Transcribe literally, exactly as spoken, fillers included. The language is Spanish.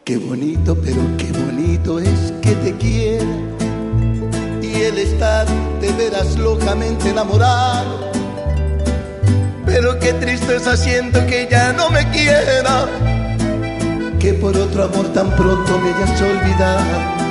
Qué bonito, pero qué bonito es que te quiera y el estar de veras locamente enamorado. Pero qué tristeza siento que ya no me quiera, que por otro amor tan pronto me hayas olvidado.